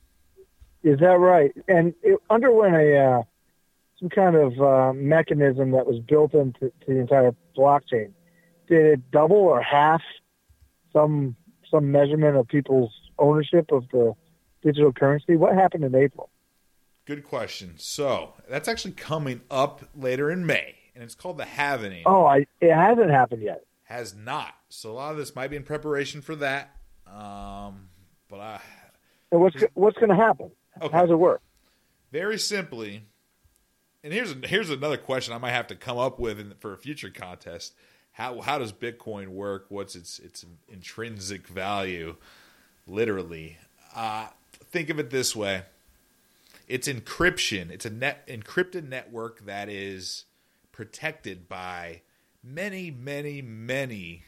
Speaker 6: Is that right? And it underwent a uh, some kind of uh, mechanism that was built into to the entire blockchain. Did it double or half some some measurement of people's ownership of the digital currency? What happened in April?
Speaker 5: Good question. So that's actually coming up later in May, and it's called the halvening.
Speaker 6: Oh, I, it hasn't happened yet.
Speaker 5: Has not. So a lot of this might be in preparation for that. Um, but I.
Speaker 6: And what's what's going to happen?
Speaker 5: Okay.
Speaker 6: How does it work?
Speaker 5: Very simply, and here's a, here's another question I might have to come up with in, for a future contest. How how does Bitcoin work? What's its its intrinsic value? Literally, uh, think of it this way. It's encryption. It's a net encrypted network that is protected by many, many, many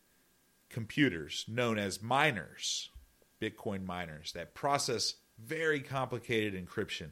Speaker 5: computers known as miners, Bitcoin miners, that process very complicated encryption.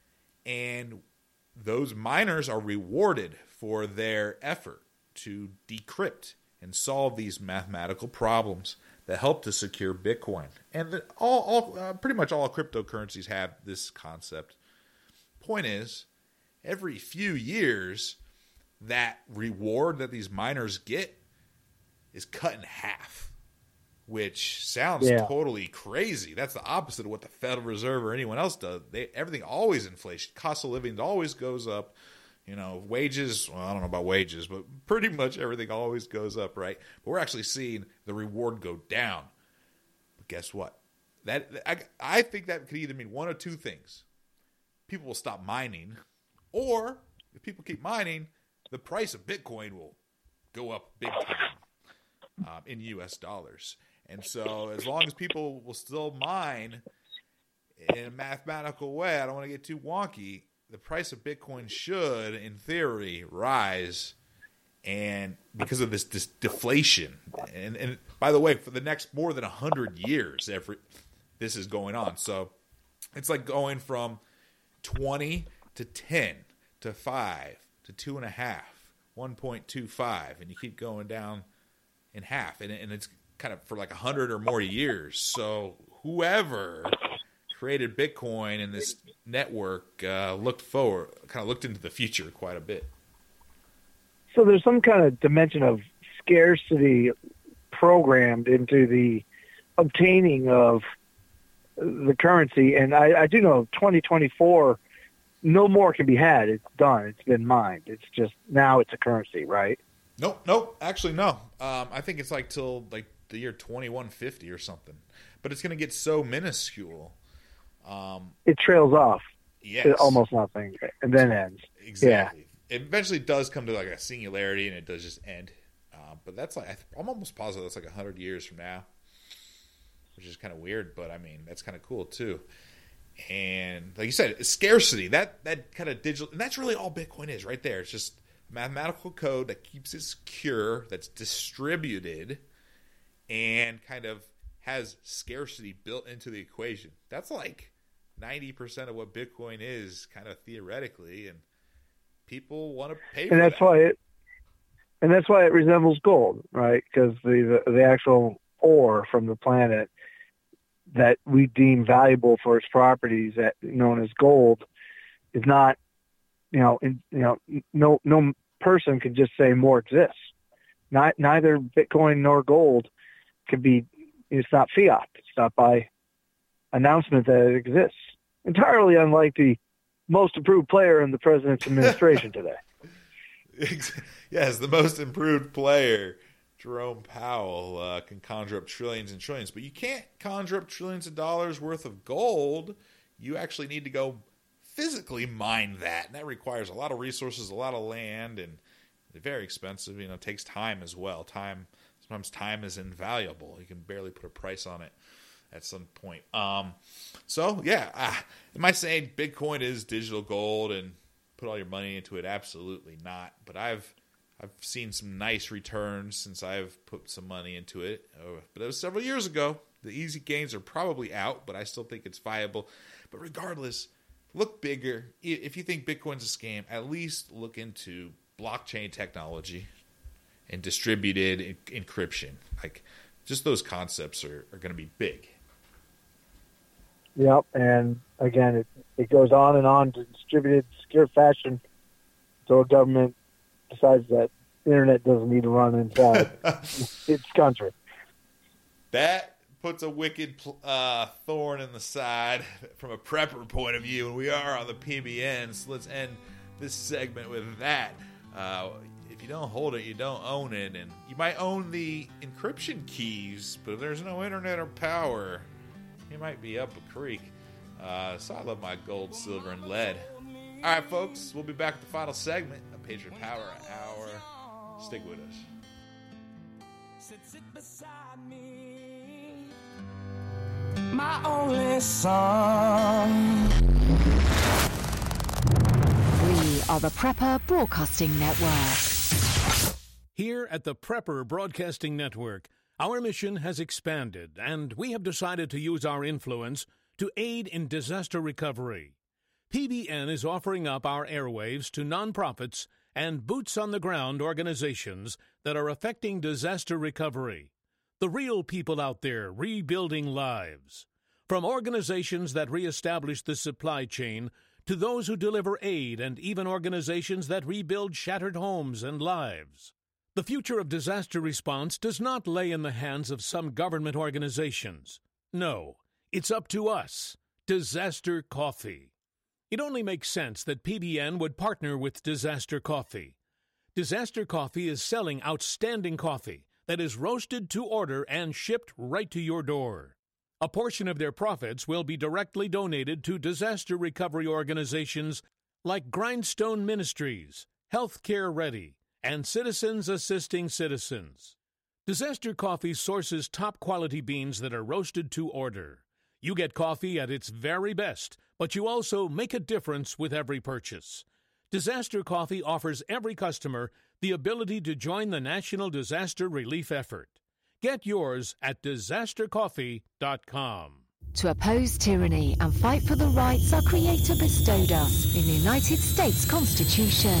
Speaker 5: And those miners are rewarded for their effort to decrypt and solve these mathematical problems that help to secure Bitcoin. And the, all, all uh, pretty much all cryptocurrencies have this concept. Point is, every few years, that reward that these miners get is cut in half, which sounds
Speaker 6: yeah.
Speaker 5: totally crazy. That's the opposite of what the Federal Reserve or anyone else does. They, everything always inflates. Cost of living always goes up. You know, wages, well, I don't know about wages, but pretty much everything always goes up, right? But we're actually seeing the reward go down. But guess what? That I, I think that could either mean one or two things. People will stop mining, or if people keep mining, the price of Bitcoin will go up big time um, in U S dollars. And so as long as people will still mine in a mathematical way, I don't want to get too wonky, the price of Bitcoin should, in theory, rise, and because of this, this deflation. And, and by the way, for the next more than one hundred years, every this is going on. So it's like going from twenty to ten to five to two point five, one point two five, and you keep going down in half. And, and it's kind of for like one hundred or more years. So whoever created Bitcoin and this network uh, looked forward, kind of looked into the future quite a bit.
Speaker 6: So there's some kind of dimension of scarcity programmed into the obtaining of the currency. And I, I do know twenty twenty-four, no more can be had. It's done. It's been mined. It's just now it's a currency, right?
Speaker 5: Nope, nope. Actually, no. Um, I think it's like till like the year twenty-one fifty or something. But it's going to get so minuscule. Um,
Speaker 6: it trails off
Speaker 5: yes.
Speaker 6: to almost nothing and then ends.
Speaker 5: Exactly.
Speaker 6: Yeah.
Speaker 5: It eventually does come to like a singularity and it does just end. Uh, but that's like, I'm almost positive that's like one hundred years from now, which is kind of weird, but I mean, that's kind of cool too. And like you said, scarcity, that, that kind of digital, and that's really all Bitcoin is right there. It's just mathematical code that keeps it secure, that's distributed, and kind of has scarcity built into the equation. That's like ninety percent of what Bitcoin is, kind of theoretically, and people want to pay for
Speaker 6: and that's
Speaker 5: that.
Speaker 6: why it and that's why it resembles gold, right? Because the, the the actual ore from the planet that we deem valuable for its properties, that known as gold, is not, you know, in, you know, no no person could just say more exists. Not neither Bitcoin nor gold could be. It's not fiat. It's not by announcement that it exists. Entirely unlike the most improved player in the president's administration today.
Speaker 5: Yes, the most improved player, Jerome Powell, uh, can conjure up trillions and trillions. But you can't conjure up trillions of dollars worth of gold. You actually need to go physically mine that. And that requires a lot of resources, a lot of land, and it's very expensive. You know, it takes time as well. Time. Sometimes time is invaluable. You can barely put a price on it at some point. Um, so, yeah, ah, am I saying Bitcoin is digital gold and put all your money into it? Absolutely not. But I've I've seen some nice returns since I've put some money into it. Oh, but it was several years ago. The easy gains are probably out, but I still think it's viable. But regardless, look bigger. If you think Bitcoin's a scam, at least look into blockchain technology and distributed en- encryption. Like, just those concepts are, are going to be big.
Speaker 6: Yep, and again, it, it goes on and on to distributed, secure fashion until a government decides that the internet doesn't need to run inside its country.
Speaker 5: That puts a wicked uh, thorn in the side from a prepper point of view, and we are on the P B N, so let's end this segment with that. Uh, if you don't hold it, you don't own it. And you might own the encryption keys, but if there's no internet or power, you might be up a creek. Uh, so I love my gold, silver, and lead. All right, folks, we'll be back with the final segment of Patriot Power Hour. Stick with us.
Speaker 2: Sit beside me, my only son.
Speaker 3: We are the Prepper Broadcasting Network.
Speaker 4: Here at the Prepper Broadcasting Network, our mission has expanded, and we have decided to use our influence to aid in disaster recovery. P B N is offering up our airwaves to nonprofits and boots-on-the-ground organizations that are affecting disaster recovery. The real people out there rebuilding lives. From organizations that reestablish the supply chain to those who deliver aid and even organizations that rebuild shattered homes and lives. The future of disaster response does not lay in the hands of some government organizations. No, it's up to us, Disaster Coffee. It only makes sense that P B N would partner with Disaster Coffee. Disaster Coffee is selling outstanding coffee that is roasted to order and shipped right to your door. A portion of their profits will be directly donated to disaster recovery organizations like Grindstone Ministries, Healthcare Ready, and Citizens Assisting Citizens. Disaster Coffee sources top-quality beans that are roasted to order. You get coffee at its very best, but you also make a difference with every purchase. Disaster Coffee offers every customer the ability to join the national disaster relief effort. Get yours at disaster coffee dot com.
Speaker 3: To oppose tyranny and fight for the rights our Creator bestowed us in the United States Constitution.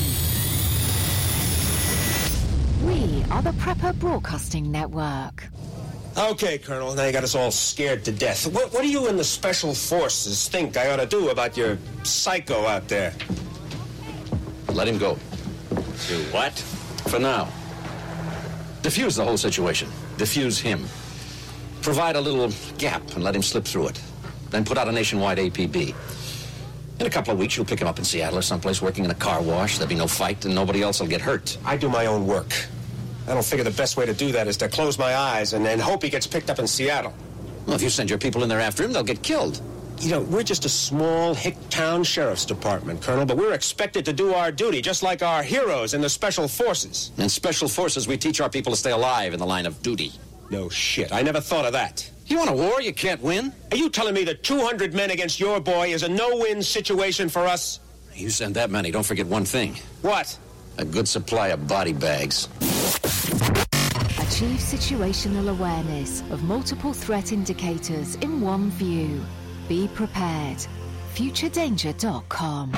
Speaker 3: We are the Prepper Broadcasting Network.
Speaker 11: Okay, Colonel, now you got us all scared to death. What, what do you and the Special Forces think I ought to do about your psycho out there?
Speaker 12: Let him go.
Speaker 11: Do what?
Speaker 12: For now. Diffuse the whole situation. Diffuse him. Provide a little gap and let him slip through it. Then put out a nationwide A P B. In a couple of weeks, you'll pick him up in Seattle or someplace working in a car wash. There'll be no fight and nobody else will get hurt.
Speaker 11: I do my own work. I don't figure the best way to do that is to close my eyes and, and hope he gets picked up in Seattle.
Speaker 12: Well, if you send your people in there after him, they'll get killed.
Speaker 11: You know, we're just a small hick town sheriff's department, Colonel, but we're expected to do our duty just like our heroes in the Special Forces.
Speaker 12: In Special Forces, we teach our people to stay alive in the line of duty.
Speaker 11: No shit. I never thought of that.
Speaker 12: You want a war you can't win?
Speaker 11: Are you telling me that two hundred men against your boy is a no-win situation for us?
Speaker 12: You send that many, don't forget one thing.
Speaker 11: What?
Speaker 12: A good supply of body bags.
Speaker 3: Achieve situational awareness of multiple threat indicators in one view. Be prepared. future danger dot com.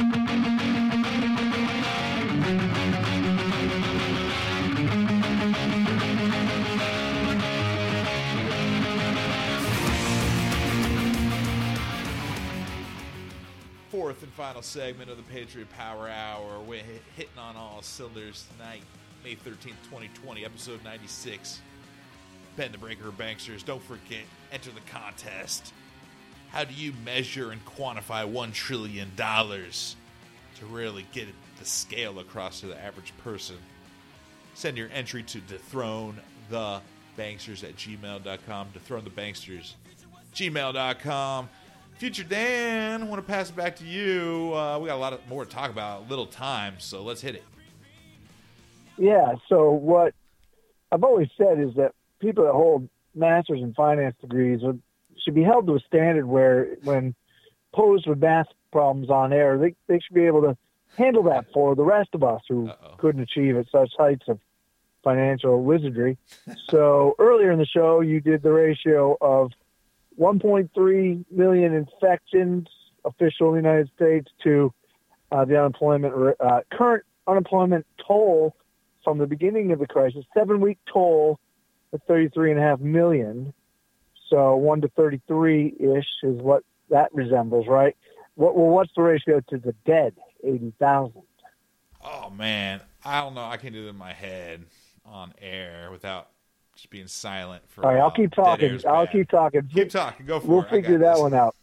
Speaker 5: Fourth and final segment of the Patriot Power Hour. We're hitting on all cylinders tonight, May thirteenth, twenty twenty, episode ninety-six. Ben the Breaker Banksters. Don't forget, enter the contest. How do you measure and quantify one trillion dollars to really get the scale across to the average person? Send your entry to dethrone the banksters at gmail dot com. dethrone the banksters, gmail dot com. Future Dan, I want to pass it back to you. Uh, we got a lot of more to talk about, little time, so let's hit it.
Speaker 6: Yeah, so what I've always said is that people that hold master's in finance degrees would, should be held to a standard where when posed with math problems on air, they, they should be able to handle that for the rest of us who Uh-oh. couldn't achieve at such heights of financial wizardry. So earlier in the show, you did the ratio of one point three million infections official in the United States to uh, the unemployment uh, current unemployment toll from the beginning of the crisis, seven-week toll at thirty-three and a half million. So one to thirty-three-ish is what that resembles, right? What, well, what's the ratio to the dead? eighty thousand.
Speaker 5: Oh, man. I don't know. I can't do it in my head on air without just being silent for
Speaker 6: All right,
Speaker 5: a
Speaker 6: I'll keep talking. I'll
Speaker 5: bad.
Speaker 6: keep talking.
Speaker 5: Keep talking. Go for
Speaker 6: we'll
Speaker 5: it.
Speaker 6: We'll figure that
Speaker 5: this.
Speaker 6: one out.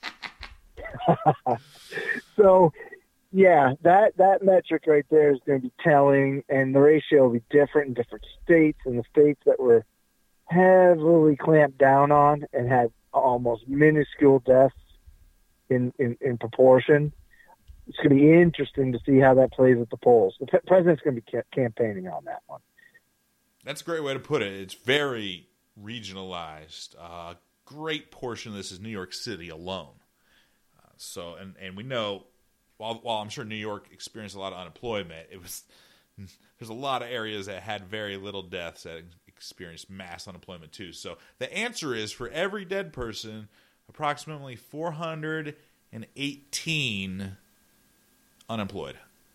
Speaker 6: So, yeah, that, that metric right there is going to be telling, and the ratio will be different in different states, and the states that were heavily clamped down on and had almost minuscule deaths in, in, in proportion. It's going to be interesting to see how that plays at the polls. The pe- president's going to be ca- campaigning on that one.
Speaker 5: That's a great way to put it. It's very regionalized. A uh, great portion of this is New York City alone. Uh, so, and, and we know, while while I'm sure New York experienced a lot of unemployment, it was there's a lot of areas that had very little deaths that experienced mass unemployment too. So the answer is, for every dead person, approximately four hundred eighteen unemployed.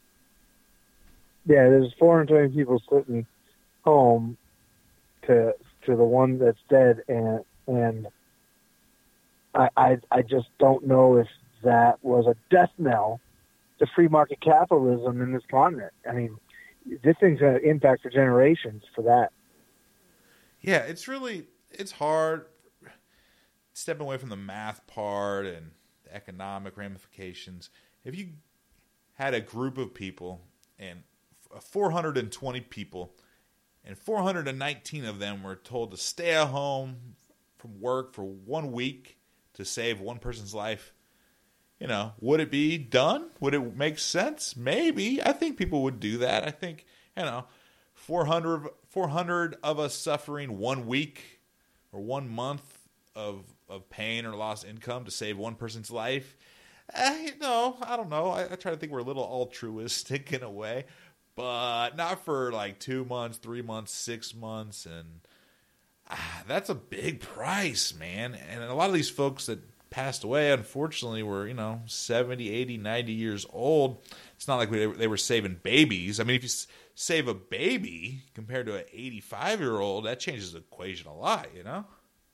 Speaker 6: Yeah, there's four hundred twenty people sitting home to to the one that's dead, and and I, I I just don't know if that was a death knell to free market capitalism in this continent. I mean, this thing's going to impact for generations for that.
Speaker 5: Yeah, it's really it's hard stepping away from the math part and the economic ramifications. if you had a group of people and four hundred twenty people and four hundred nineteen of them were told to stay at home from work for one week to save one person's life, you know, would it be done? Would it make sense? Maybe. I think people would do that. I think, you know, four hundred, four hundred of us suffering one week or one month of of pain or lost income to save one person's life. Eh, no, I don't know. I, I try to think we're a little altruistic in a way, but not for like two months, three months, six months. And ah, that's a big price, man. And a lot of these folks that passed away, unfortunately, were, you know, seventy, eighty, ninety years old. It's not like we, they were saving babies. I mean, if you save a baby compared to an eighty-five-year-old, that changes the equation a lot, you know?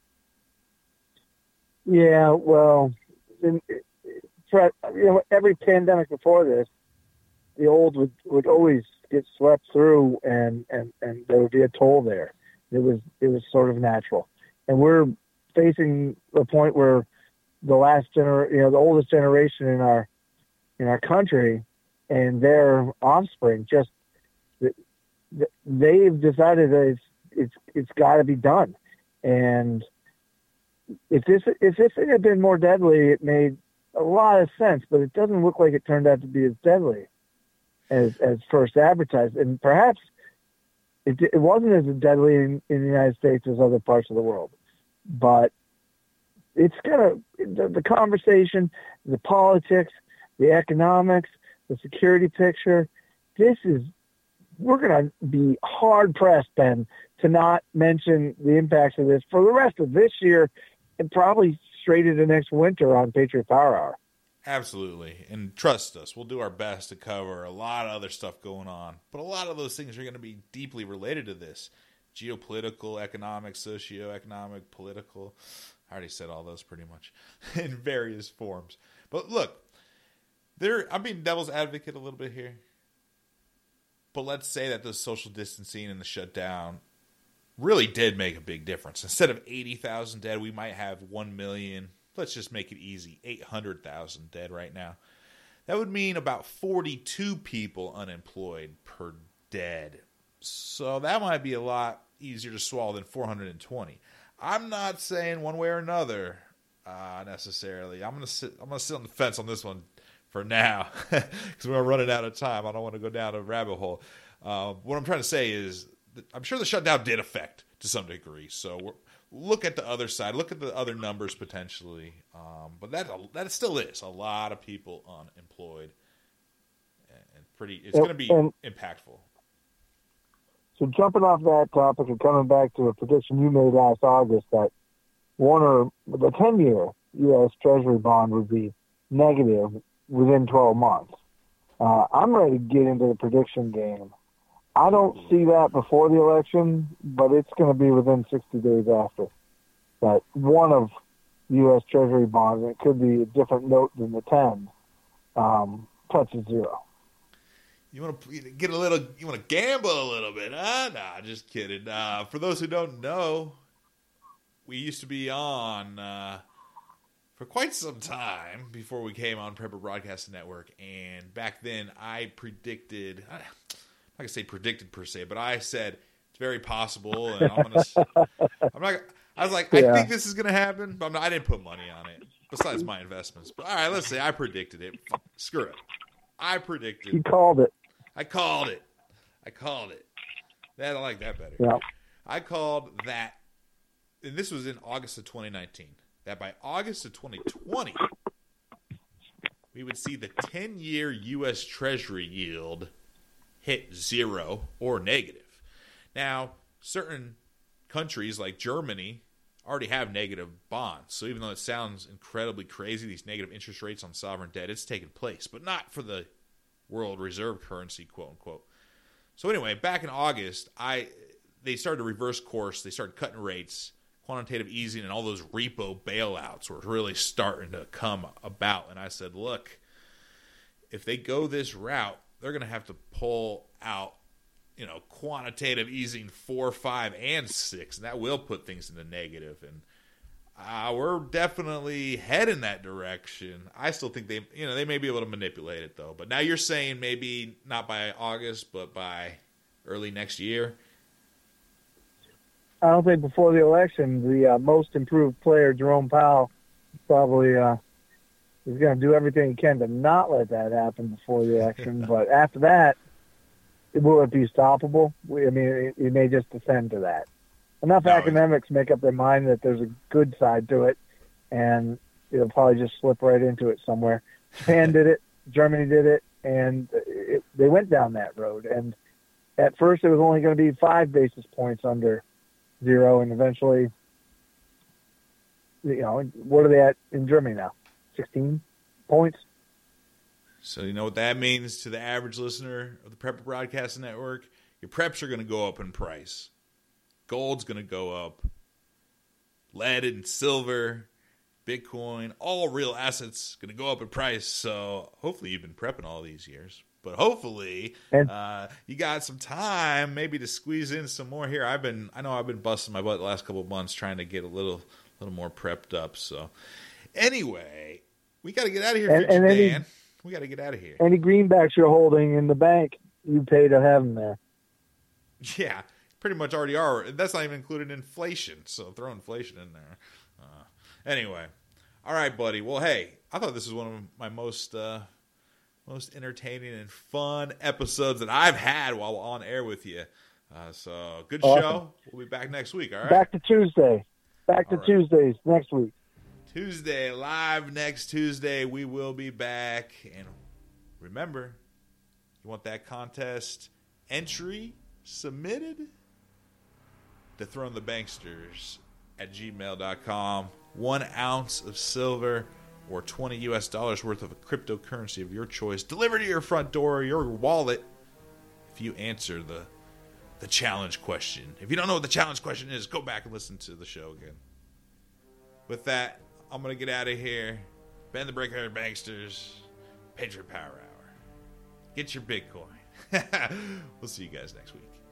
Speaker 6: Yeah, well, in, for, you know, every pandemic before this, the old would, would always get swept through, and, and, and there would be a toll there. It was it was sort of natural, and we're facing a point where the last gener, you know, the oldest generation in our in our country, and their offspring, just they've decided that it's it's it's got to be done, and if this if this had been more deadly, it made a lot of sense, but it doesn't look like it turned out to be as deadly as as first advertised, and perhaps it it wasn't as deadly in, in the United States as other parts of the world, but it's gonna the, the conversation, the politics, the economics, the security picture. This is we're gonna be hard pressed, Ben, to not mention the impacts of this for the rest of this year and probably straight into next winter on Patriot Power Hour.
Speaker 5: Absolutely. And trust us, we'll do our best to cover a lot of other stuff going on. But a lot of those things are going to be deeply related to this. Geopolitical, economic, socioeconomic, political. I already said all those pretty much in various forms. But look, there I'm being devil's advocate a little bit here. But let's say that the social distancing and the shutdown really did make a big difference. Instead of eighty thousand dead, we might have one million. Let's just make it easy. eight hundred thousand dead right now. That would mean about forty-two people unemployed per dead. So that might be a lot easier to swallow than four hundred twenty. I'm not saying one way or another uh, necessarily. I'm gonna sit. I'm gonna sit on the fence on this one for now because we're running out of time. I don't want to go down a rabbit hole. Uh, what I'm trying to say is, that I'm sure the shutdown did affect to some degree. So we're, look at the other side. Look at the other numbers potentially. Um, but that that still is a lot of people unemployed, and pretty. It's going to be
Speaker 6: and,
Speaker 5: impactful.
Speaker 6: So jumping off that topic and coming back to a prediction you made last August that Warner, the ten-year U S Treasury bond would be negative within twelve months. Uh, I'm ready to get into the prediction game. I don't see that before the election, but it's going to be within sixty days after. That one of U S Treasury bonds, and it could be a different note than the ten, um, touches zero.
Speaker 5: You want to get a little, you want to gamble a little bit, huh? Nah, just kidding. Uh, for those who don't know, we used to be on uh, for quite some time before we came on Prepper Broadcasting Network, and back then I predicted, I'm not going to say predicted per se, but I said it's very possible, and I'm going to, I'm not, I was like, yeah. I think this is going to happen, but I'm not, I didn't put money on it, besides my investments. But all right, let's say I predicted it. Screw it. I predicted.
Speaker 6: You called it.
Speaker 5: I called it. I called it. That, I like that better.
Speaker 6: Yeah.
Speaker 5: I called that, and this was in August of twenty nineteen, that by August of twenty twenty, we would see the ten-year U S Treasury yield hit zero or negative. Now, certain countries like Germany already have negative bonds. So even though it sounds incredibly crazy, these negative interest rates on sovereign debt, it's taken place, but not for the world reserve currency, quote unquote. So anyway, back in August, I they started to reverse course. They started cutting rates, quantitative easing, and all those repo bailouts were really starting to come about. And I said, look, if they go this route, they're going to have to pull out, you know, quantitative easing four, five, and six, and that will put things in the negative. And I uh, we're definitely heading that direction. I still think they, you know, they may be able to manipulate it though. But now you're saying maybe not by August, but by early next year.
Speaker 6: I don't think before the election, the uh, most improved player, Jerome Powell, probably uh, is going to do everything he can to not let that happen before the election. But after that, will it be stoppable? We, I mean, it, it may just descend to that. Enough no, academics make up their mind that there's a good side to it, and it'll probably just slip right into it somewhere. Japan did it, Germany did it, and it, they went down that road. And at first, it was only going to be five basis points under zero, and eventually, you know, what are they at in Germany now? sixteen points?
Speaker 5: So you know what that means to the average listener of the Prepper Broadcasting Network? Your preps are going to go up in price. Gold's going to go up. Lead and silver, Bitcoin, all real assets going to go up in price. So hopefully you've been prepping all these years. But hopefully uh, you got some time maybe to squeeze in some more here. I've been, I know I've been busting my butt the last couple of months trying to get a little, little more prepped up. So anyway, we got to get out of here, and, and any, Dan. We got to get out of here.
Speaker 6: Any greenbacks you're holding in the bank, you pay to have them there.
Speaker 5: Yeah, pretty much already are. That's not even included inflation. So throw inflation in there. Uh, anyway, all right, buddy. Well, hey, I thought this was one of my most. Uh, Most entertaining and fun episodes that I've had while on air with you. Uh, so, good awesome. show. We'll be back next week, all right?
Speaker 6: Back to Tuesday. Back to right. Tuesdays next week.
Speaker 5: Tuesday, live next Tuesday. We will be back. And remember, you want that contest entry submitted? Dethrone the Banksters at gmail dot com. One ounce of silver or twenty U S dollars worth of a cryptocurrency of your choice delivered to your front door or your wallet if you answer the the challenge question. If you don't know what the challenge question is, go back and listen to the show again. With that, I'm going to get out of here. Ben the Breaker Banksters, Patriot Power Hour. Get your Bitcoin. We'll see you guys next week.